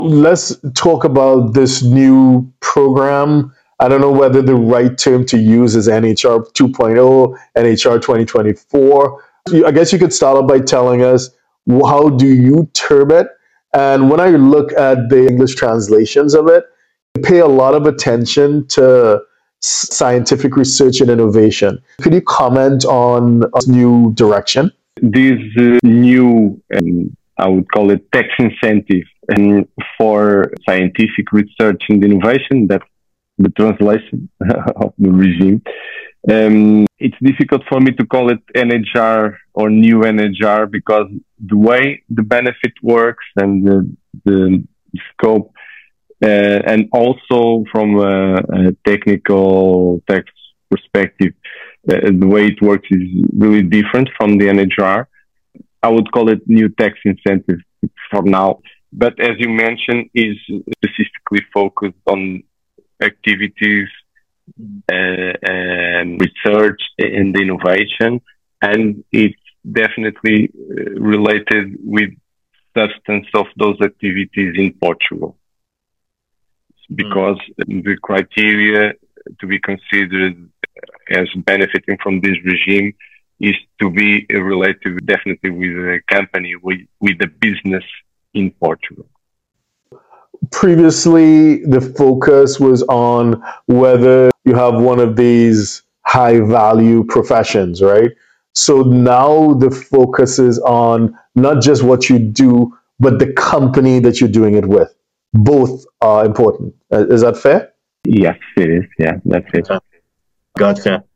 Let's talk about this new program. I don't know whether the right term to use is NHR 2.0, NHR 2024. I guess you could start off by telling us how do you term it? And when I look at the English translations of it, I pay a lot of attention to scientific research and innovation. Could you comment on this new direction? This new, I would call it tax incentive for scientific research and innovation, that's the translation of the regime. It's difficult for me to call it NHR or new NHR because the way the benefit works and the scope, and also from a technical tax perspective, the way it works is really different from the NHR. I would call it new tax incentive for now. But as you mentioned, is specifically focused on activities and research and innovation, and it's definitely related with substance of those activities in Portugal, because the criteria to be considered as benefiting from this regime is to be related definitely with a company, with a business in Portugal. Previously, the focus was on whether you have one of these high value professions, right? So now the focus is on not just what you do, but the company that you're doing it with. Both are important. Is that fair? Yes, it is. Yeah, that's it. Gotcha.